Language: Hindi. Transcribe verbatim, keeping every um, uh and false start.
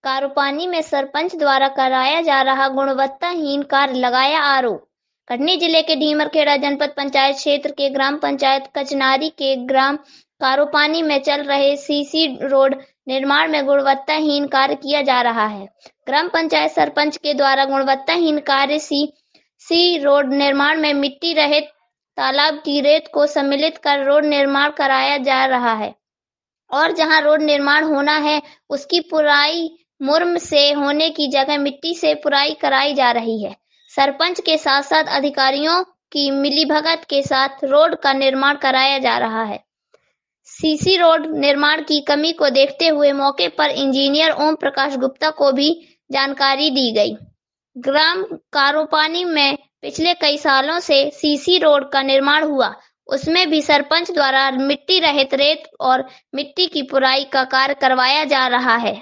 कारोपानी में सरपंच द्वारा कराया जा रहा गुणवत्ताहीन कार्य लगाया आरोप। कटनी जिले के ढीमरखेड़ा जनपद पंचायत क्षेत्र के ग्राम पंचायत कचनारी के ग्राम कारोपानी में चल रहे सीसी रोड निर्माण में गुणवत्ताहीन कार्य किया जा रहा है। ग्राम पंचायत सरपंच के द्वारा गुणवत्ताहीन कार्य सी सी रोड निर्माण में मिट्टी रहित तालाब की रेत को सम्मिलित कर रोड निर्माण कराया जा रहा है और जहां रोड निर्माण होना है उसकी पुराई मुर्म से होने की जगह मिट्टी से पुराई कराई जा रही है। सरपंच के साथ साथ अधिकारियों की मिलीभगत के साथ रोड का निर्माण कराया जा रहा है। सीसी रोड निर्माण की कमी को देखते हुए मौके पर इंजीनियर ओम प्रकाश गुप्ता को भी जानकारी दी गई। ग्राम कारोपानी में पिछले कई सालों से सीसी रोड का निर्माण हुआ, उसमें भी सरपंच द्वारा मिट्टी रहित रेत और मिट्टी की पुराई का कार्य करवाया जा रहा है।